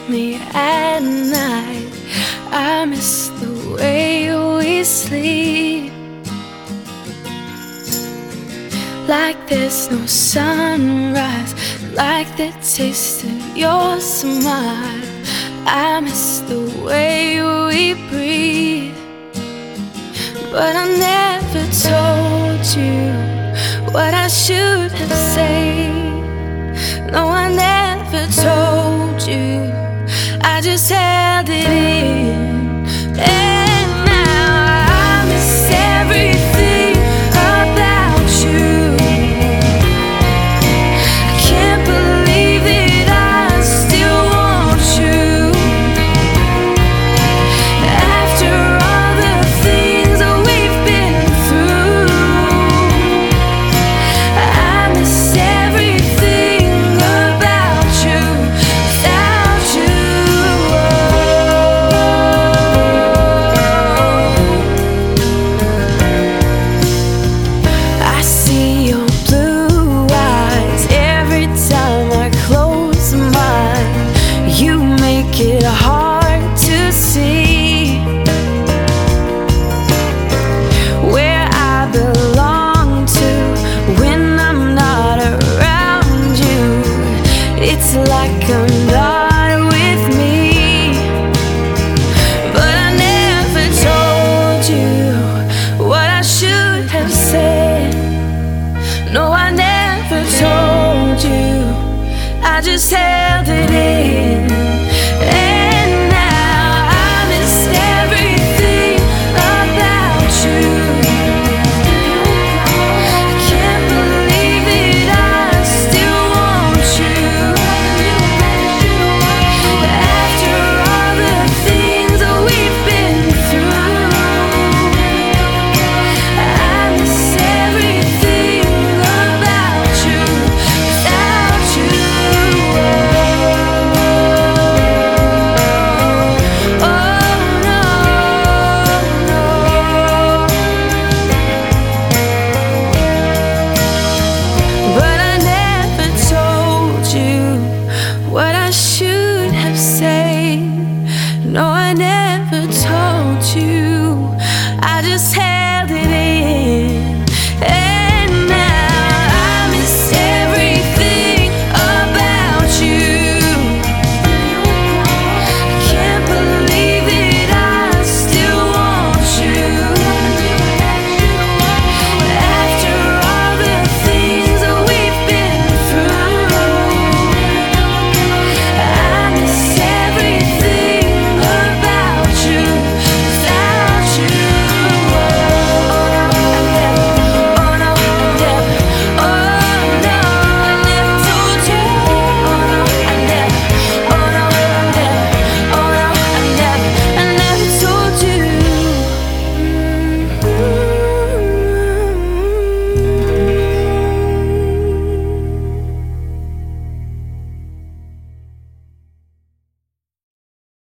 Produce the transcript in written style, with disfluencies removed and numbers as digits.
me at night. I miss the way we sleep, like there's no sunrise, like the taste of your smile. I miss the way we breathe, but I never told you what I should have said. No, I never told you, I just held it in. And now I miss everything about you. I can't believe that I still want you, after all the things that we've been through. I miss everything about you without you. I see your blue eyes every time I close mine. You make it hard to see where I belong to when I'm not around you. It's like I'm not with me, but I never told you what I should have said. No, I never told you, I just held it in.